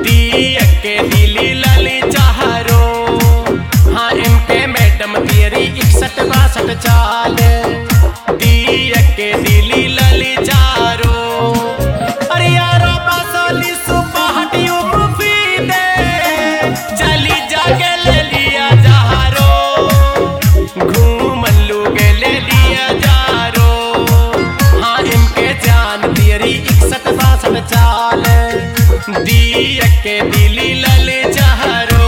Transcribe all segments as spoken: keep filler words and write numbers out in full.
दी के दिली लली चाहरो। हाँ इनके मैडम तेरी इकसठ बासठ चाल दी के दिली लली चारो। अरे यारो बासोली सुपहटी मुफीदे चली जाके ले लिया जहारो। घूम लू के ले लिया जारो। हाँ इनके जान तेरी इकसठ बासठ चाल दी के दिली लली चाहरो।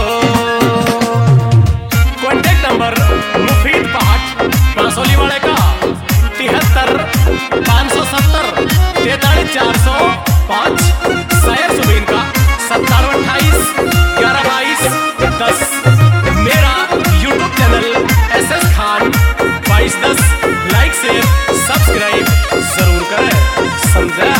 कॉन्टेक्ट नंबर मुफीद पहाट बांसोली वाले का तिहत्तर पाँच सौ सत्तर तैतालीस चार सौ पाँच। सैर सुबीन का सत्तानवे अट्ठाईस ग्यारह बाईस दस। मेरा YouTube channel S S Khan बाईस दस लाइक शेयर सब्सक्राइब जरूर करें। समझा?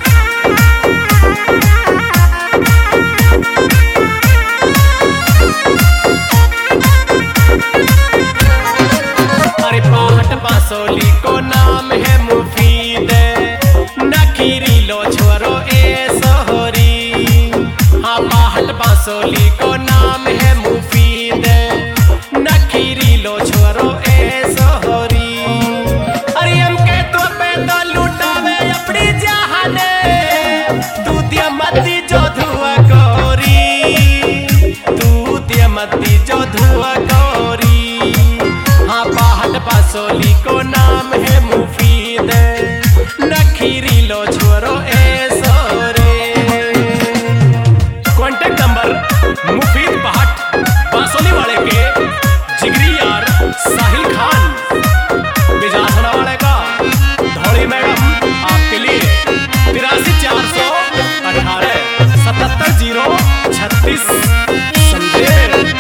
अरे पहाट बांसोली को नाम है मुफीद नखीरी लो छोरो ए सोहरी। हाँ पहाट बांसोली को नाम है मुफीद नखीरी लो छोरो ए सोहरी। अरे हम के तो पे तो लुटावे अपनी जहाने दूतिया मती जो धुआ गोरी। दूतिया मती जो धुआ गोरी। हाँ पहाट बांसोली को नाम है मुफीद नखीरी लो छोरो ए सोरे। कॉन्टेक्ट नंबर मुफीद पहाट बांसोली वाले के जिगरी यार साहिल खान बिजासना वाले का धौली मैडम आपके लिए तिरासी चार सौ अठारह सतहत्तर जीरो छत्तीस। समझे?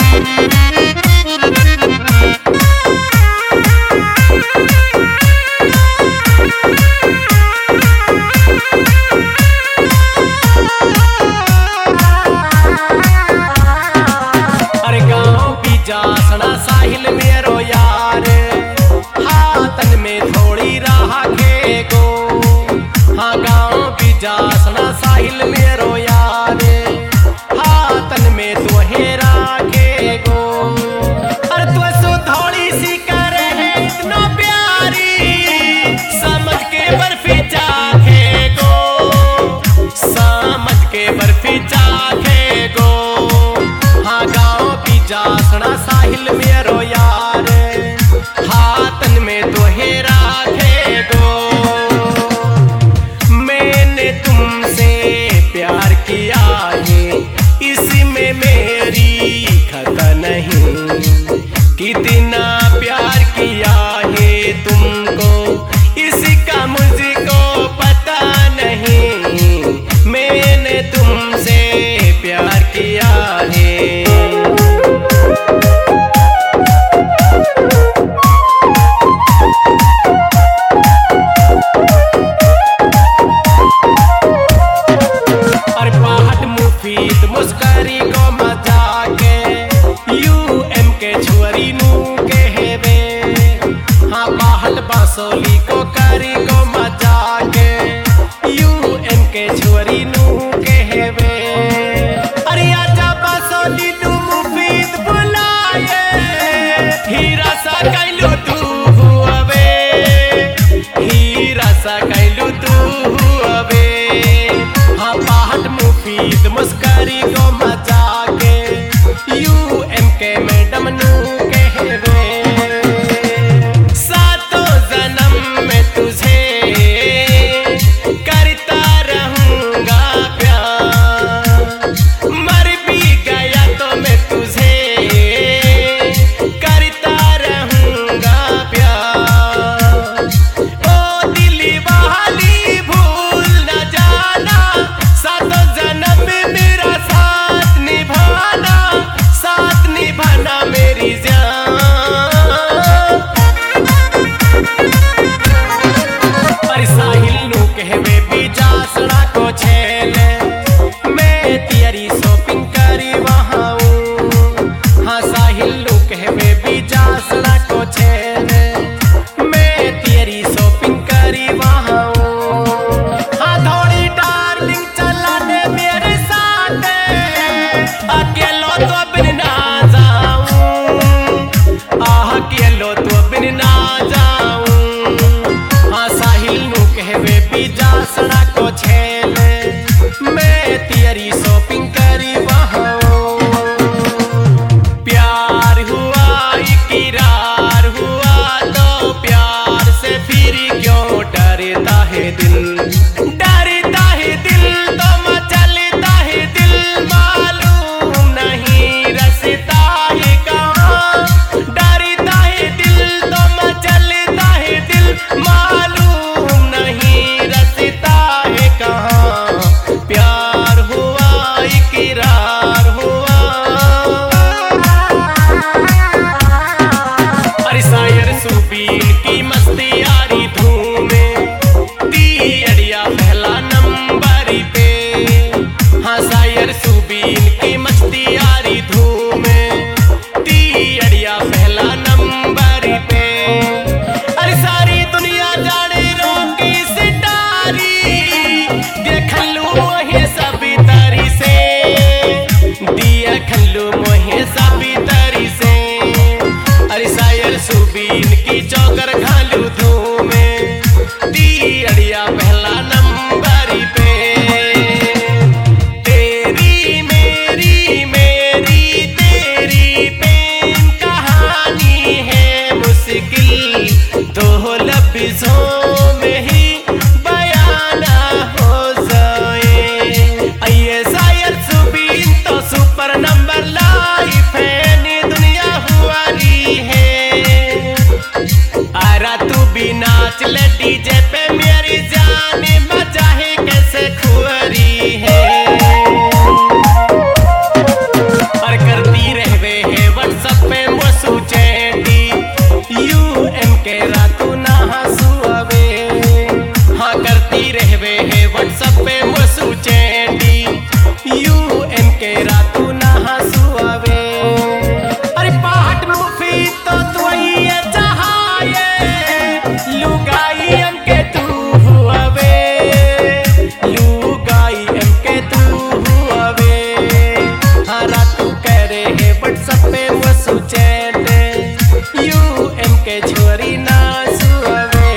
जासना साहिल मेरो यार हाथन में थोड़ी राह के गो। हाँ गाँव भी जासना साहिल मेरो यार हाथन में तुहे राखे गो। अरे तू सो थोड़ी सी करे है इतना प्यारी समझ के बर्फी चाखे गो। समझ के बर्फी चाखे गो। हाँ गाँव भी जासना साहिल मेरो यार हाथन में तुहे राखे गो। मैंने तुमसे प्यार किया है इसमें मेरी खता नहीं। कितना प्यार किया है तुमको इसका मुझको पता नहीं। मैंने तुमसे प्यार किया है। मुस्करी को मजा के यू एम के छुअरी नू के हेवे। हाँ पहाट बांसोली को करी को मजा के यू एम के छुअरी नू के हेवे। अरे आजा बांसोली नू मुफीद बुलाए हीरा सा कैलू तू हुआवे। हीरा सा कैलू तू हुआवे। हाँ पहाट मुफीद मुस्करी को मजा अकेलो तो बिन ना जाऊं, आह अकेलो तो बिन ना जाऊं। हाँ साहिल नू कहवे बीजा सड़ा को छेले, मैं तेरी शॉपिंग करी वहाँ। प्यार हुआ इकरार हुआ तो प्यार से फिर क्यों डरता है दिल, डरता है दिल तो मचलता है दिल, मालूम नहीं रसता है कहाँ। डरता है दिल तो मचलता है दिल, मालूम नहीं रसता है कहाँ। प्यार हुआ इकरार हुआ। अरे शायर सुबीन की मस्ती यारी धूमे, दी अड़िया पहला नंबर पे। हाँ शायर सुबीन की मस्ती यारी धूमे, दी अड़िया पहला नंबर पे। अरे सारी दुनिया जाने रोकी सितारी, देख लू मोहे सभी तरी से, दिया खल्लू मोहे सभी तरी से। अरे शायर सुबीन की चौकर खालू धूमे, दी अड़िया पहला नंबर पे। तेरी मेरी मेरी तेरी प्रेम कहानी है मुश्किल, दो लफ्जों में ही बयाना हो जाए। ये शायर सुबीन तो सुपर नंबर लाइफ है, नी दुनिया हुआ री है। आरा तू भी नाच ले डीजे पे मेरी जान, मजा है कैसे खुआरी है। और करती रहवे है व्हाट्सएप पे मसू चैटी, यू एम के रातू ना हंसुआवे। हाँ करती रहवे है व्हाट्सएप पे मसू चैटी, यू एम के रातू ना हंसुआवे। अरे पाहट मुफीद तो तू ये चाहे, लुगाई एम के तू हुआवे, लुगाई एम के तू हुआवे। हाँ रातू कह रहे है व्हाट्सएप पे मसू चैटे, यू एम के छोरी ना सुआवे।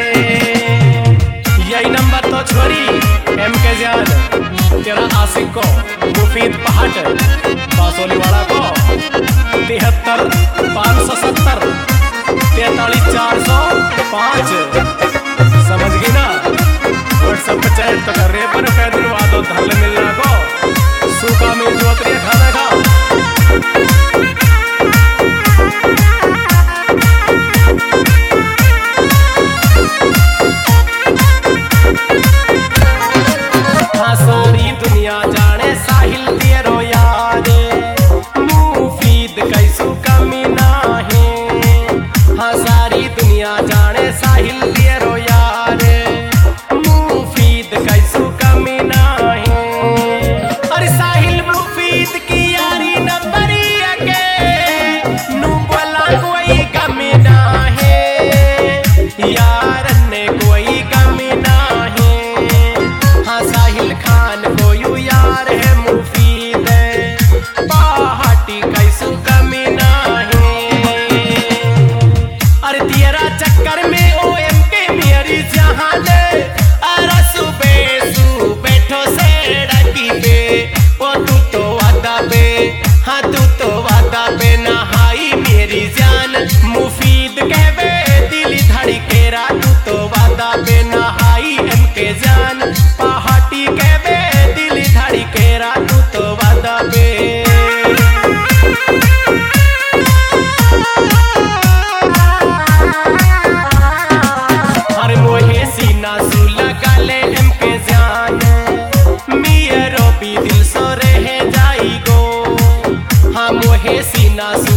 यही नंबर तो छोरी एम के जान, तेरा आशिक को मुफीद पहाट बासोली वाला को तिहत्तर पाँच सौ सत्तर तैतालीस चार सौ पाँच। समझ गई ना? व्हाट्सएप पे चैट तो कर रहे पर पैदल वादो धल मिलना को सूखा मिल जो तेरे खाना खा। हाँ सारी दुनिया जाने साहिल तेरो यार, मुफीद कैसू कमी ना है। हाँ सारी दुनिया जाने साहिल तेरो यार, मुफीद कैसू कमी ना है। अरे साहिल मुफीद की यारी नंबरी के, नू बोला कोई कमी ना है, यार ने कोई कमी ना है। हाँ साहिल खान को यू यार है मुफीद, पहाटी कैसू कमी ना है। अरे तेरा चक्कर में ओ एम के मेरी जहान, अरे सुबह सु बैठो से डकी पे, ओ तू तो वादा पे। हाँ तू तो वादा पे नहाई मेरी जान, मुफीद कहवे दिल धड़केरा, तू तो वादा पे नहाई एम के जान। पहाटी कहवे दिल धड़केरा, तू तो वादा पे। हर मोहे सीना सू लगा ले एम के जान, मेरो भी दिल सो रह जाई गो। हाँ मोहे सीना सू